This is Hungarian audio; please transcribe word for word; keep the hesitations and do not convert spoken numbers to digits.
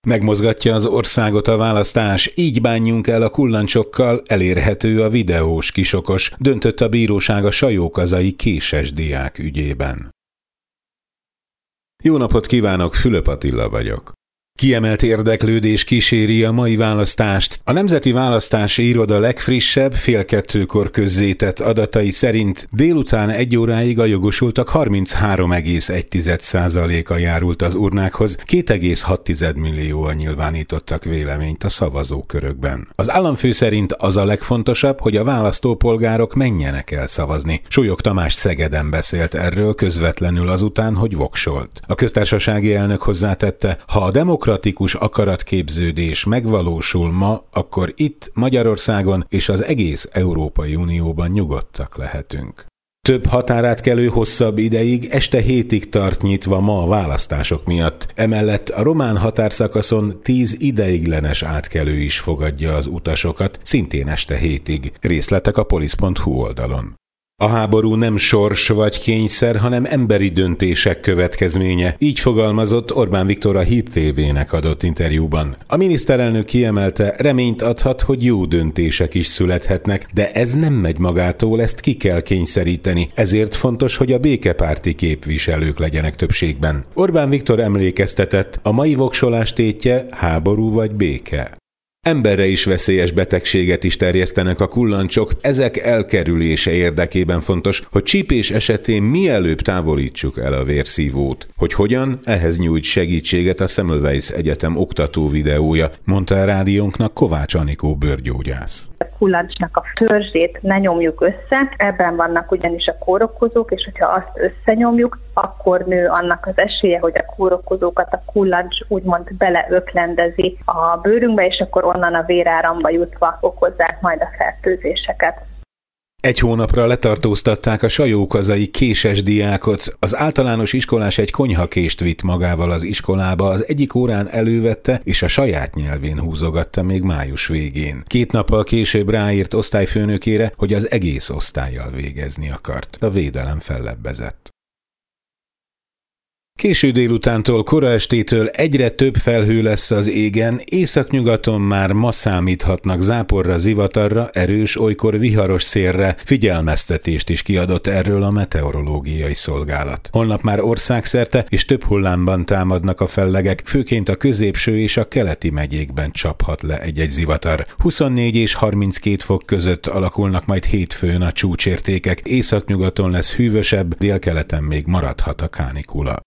Megmozgatja az országot a választás, így bánjunk el a kullancsokkal, elérhető a videós kisokos, döntött a bíróság a sajókazai késes diák ügyében. Jó napot kívánok, Fülöp Attila vagyok. Kiemelt érdeklődés kíséri a mai választást. A Nemzeti Választási Iroda legfrissebb, fél kettőkor közzétett adatai szerint délután egy óráig a jogosultak harminchárom egész egy százaléka járult az urnákhoz, két egész hat millióan nyilvánítottak véleményt a szavazókörökben. Az államfő szerint az a legfontosabb, hogy a választópolgárok menjenek el szavazni. Súlyog Tamás Szegeden beszélt erről közvetlenül azután, hogy voksolt. A köztársasági elnök hozzátette, ha a demokratikus akaratképződés megvalósul ma, akkor itt Magyarországon és az egész Európai Unióban nyugodtak lehetünk. Több határátkelő hosszabb ideig, este hétig tart nyitva ma a választások miatt. Emellett a román határszakaszon tíz ideiglenes átkelő is fogadja az utasokat, szintén este hétig. Részletek a polisz pont hu oldalon. A háború nem sors vagy kényszer, hanem emberi döntések következménye, így fogalmazott Orbán Viktor a Hír té vének adott interjúban. A miniszterelnök kiemelte, reményt adhat, hogy jó döntések is születhetnek, de ez nem megy magától, ezt ki kell kényszeríteni, ezért fontos, hogy a békepárti képviselők legyenek többségben. Orbán Viktor emlékeztetett, a mai voksolás tétje háború vagy béke. Emberre is veszélyes betegséget is terjesztenek a kullancsok, ezek elkerülése érdekében fontos, hogy csípés esetén mielőbb távolítsuk el a vérszívót. Hogy hogyan, ehhez nyújt segítséget a Semmelweis Egyetem oktató videója, mondta a rádiónknak Kovács Anikó bőrgyógyász. A kullancsnak a törzsét ne nyomjuk össze, ebben vannak ugyanis a kórokozók, és hogyha azt összenyomjuk, akkor nő annak az esélye, hogy a kórokozókat a kullancs úgymond beleöklendezi a bőrünkbe, és akkor onnan a véráramba jutva okozzák majd a fertőzéseket. Egy hónapra letartóztatták a sajókazai késes diákot. Az általános iskolás egy konyhakést vitt magával az iskolába, az egyik órán elővette, és a saját nyelvén húzogatta még május végén. Két nappal később ráírt osztályfőnökére, hogy az egész osztállyal végezni akart. A védelem fellebbezett. Késő délutántól kora estétől egyre több felhő lesz az égen, északnyugaton már ma számíthatnak záporra, zivatarra, erős, olykor viharos szélre, figyelmeztetést is kiadott erről a meteorológiai szolgálat. Holnap már országszerte és több hullámban támadnak a fellegek, főként a középső és a keleti megyékben csaphat le egy-egy zivatar. huszonnégy és harminckét fok között alakulnak majd hétfőn a csúcsértékek, északnyugaton lesz hűvösebb, délkeleten még maradhat a kánikula.